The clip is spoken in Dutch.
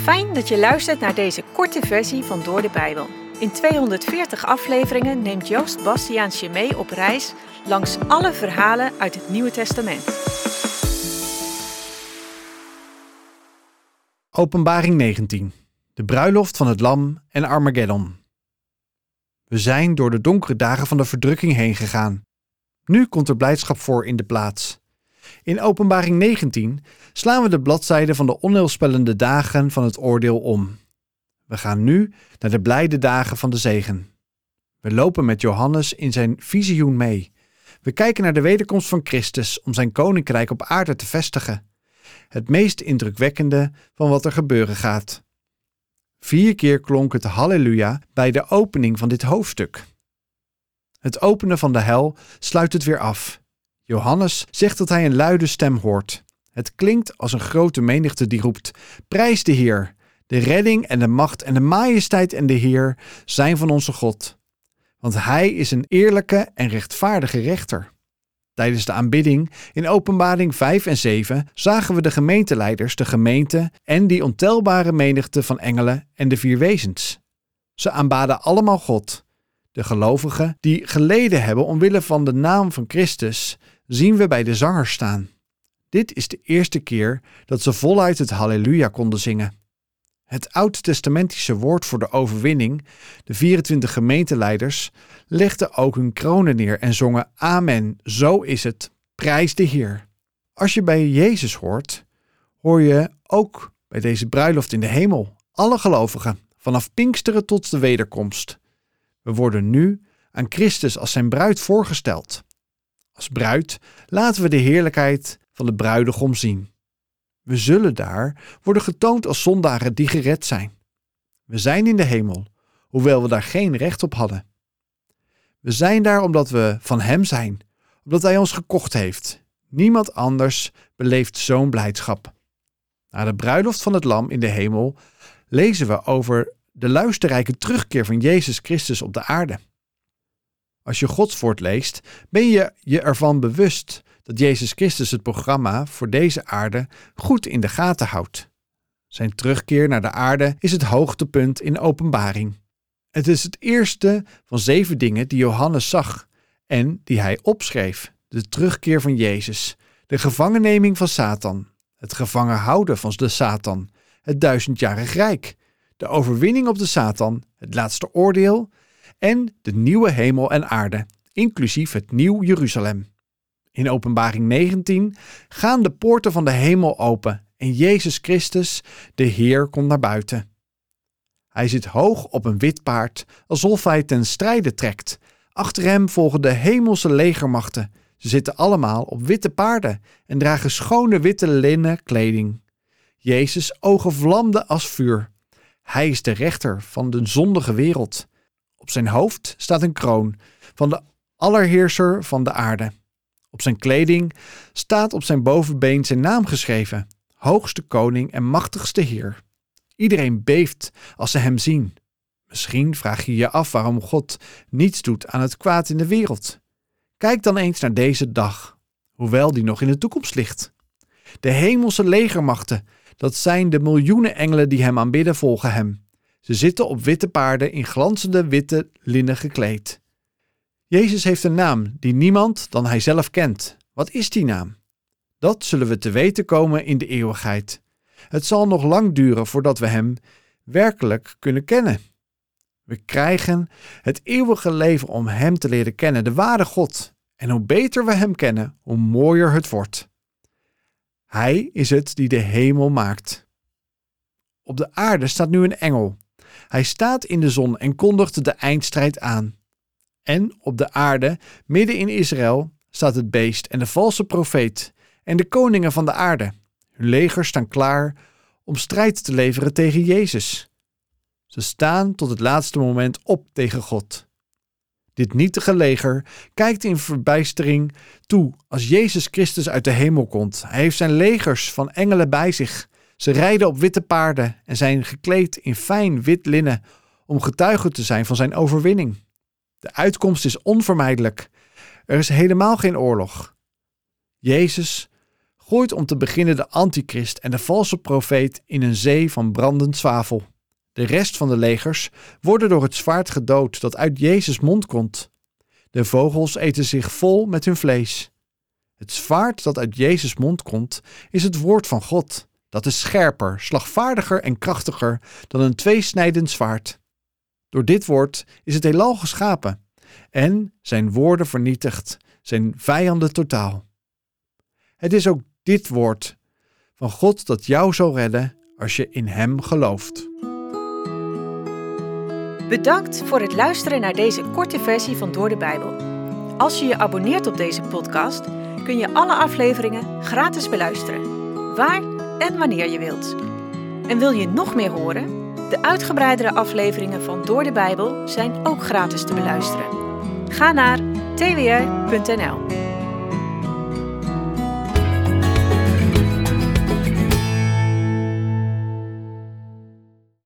Fijn dat je luistert naar deze korte versie van Door de Bijbel. In 240 afleveringen neemt Joost Bastiaans je mee op reis langs alle verhalen uit het Nieuwe Testament. Openbaring 19. De bruiloft van het Lam en Armageddon. We zijn door de donkere dagen van de verdrukking heen gegaan. Nu komt er blijdschap voor in de plaats. In Openbaring 19 slaan we de bladzijden van de onheilspellende dagen van het oordeel om. We gaan nu naar de blijde dagen van de zegen. We lopen met Johannes in zijn visioen mee. We kijken naar de wederkomst van Christus om zijn koninkrijk op aarde te vestigen. Het meest indrukwekkende van wat er gebeuren gaat. 4 keer klonk het halleluja bij de opening van dit hoofdstuk. Het openen van de hel sluit het weer af. Johannes zegt dat hij een luide stem hoort. Het klinkt als een grote menigte die roept: prijs de Heer! De redding en de macht en de majesteit en de Heer zijn van onze God. Want hij is een eerlijke en rechtvaardige rechter. Tijdens de aanbidding in Openbaring 5 en 7 zagen we de gemeenteleiders, de gemeente en die ontelbare menigte van engelen en de 4 wezens. Ze aanbaden allemaal God. De gelovigen die geleden hebben omwille van de naam van Christus zien we bij de zangers staan. Dit is de eerste keer dat ze voluit het halleluja konden zingen. Het oud-testamentische woord voor de overwinning, de 24 gemeenteleiders, legden ook hun kronen neer en zongen Amen, zo is het, prijs de Heer. Als je bij Jezus hoort, hoor je ook bij deze bruiloft in de hemel, alle gelovigen, vanaf Pinksteren tot de wederkomst. We worden nu aan Christus als zijn bruid voorgesteld. Als bruid laten we de heerlijkheid van de bruidegom zien. We zullen daar worden getoond als zondaren die gered zijn. We zijn in de hemel, hoewel we daar geen recht op hadden. We zijn daar omdat we van hem zijn, omdat hij ons gekocht heeft. Niemand anders beleeft zo'n blijdschap. Na de bruiloft van het Lam in de hemel lezen we over de luisterrijke terugkeer van Jezus Christus op de aarde. Als je Gods woord leest, ben je je ervan bewust dat Jezus Christus het programma voor deze aarde goed in de gaten houdt. Zijn terugkeer naar de aarde is het hoogtepunt in Openbaring. Het is het eerste van 7 dingen die Johannes zag en die hij opschreef. De terugkeer van Jezus, de gevangenneming van Satan, het gevangen houden van de Satan, het 1000-jarig rijk, de overwinning op de Satan, het laatste oordeel en de nieuwe hemel en aarde, inclusief het nieuw Jeruzalem. In Openbaring 19 gaan de poorten van de hemel open en Jezus Christus, de Heer, komt naar buiten. Hij zit hoog op een wit paard, alsof hij ten strijde trekt. Achter hem volgen de hemelse legermachten. Ze zitten allemaal op witte paarden en dragen schone witte linnen kleding. Jezus' ogen vlamden als vuur. Hij is de rechter van de zondige wereld. Op zijn hoofd staat een kroon van de allerheerser van de aarde. Op zijn kleding staat op zijn bovenbeen zijn naam geschreven: Hoogste Koning en Machtigste Heer. Iedereen beeft als ze hem zien. Misschien vraag je je af waarom God niets doet aan het kwaad in de wereld. Kijk dan eens naar deze dag, hoewel die nog in de toekomst ligt. De hemelse legermachten, dat zijn de miljoenen engelen die hem aanbidden, volgen hem. Ze zitten op witte paarden in glanzende witte linnen gekleed. Jezus heeft een naam die niemand dan hij zelf kent. Wat is die naam? Dat zullen we te weten komen in de eeuwigheid. Het zal nog lang duren voordat we hem werkelijk kunnen kennen. We krijgen het eeuwige leven om hem te leren kennen, de ware God. En hoe beter we hem kennen, hoe mooier het wordt. Hij is het die de hemel maakt. Op de aarde staat nu een engel. Hij staat in de zon en kondigt de eindstrijd aan. En op de aarde, midden in Israël, staat het beest en de valse profeet en de koningen van de aarde. Hun legers staan klaar om strijd te leveren tegen Jezus. Ze staan tot het laatste moment op tegen God. Dit nietige leger kijkt in verbijstering toe als Jezus Christus uit de hemel komt. Hij heeft zijn legers van engelen bij zich. Ze rijden op witte paarden en zijn gekleed in fijn wit linnen om getuige te zijn van zijn overwinning. De uitkomst is onvermijdelijk. Er is helemaal geen oorlog. Jezus, gooit om te beginnen de antichrist en de valse profeet in een zee van brandend zwavel. De rest van de legers worden door het zwaard gedood dat uit Jezus' mond komt. De vogels eten zich vol met hun vlees. Het zwaard dat uit Jezus' mond komt is het woord van God. Dat is scherper, slagvaardiger en krachtiger dan een tweesnijdend zwaard. Door dit woord is het heelal geschapen en zijn woorden vernietigd, zijn vijanden totaal. Het is ook dit woord van God dat jou zal redden als je in hem gelooft. Bedankt voor het luisteren naar deze korte versie van Door de Bijbel. Als je je abonneert op deze podcast, kun je alle afleveringen gratis beluisteren, waar en wanneer je wilt. En wil je nog meer horen? De uitgebreidere afleveringen van Door de Bijbel zijn ook gratis te beluisteren. Ga naar twr.nl.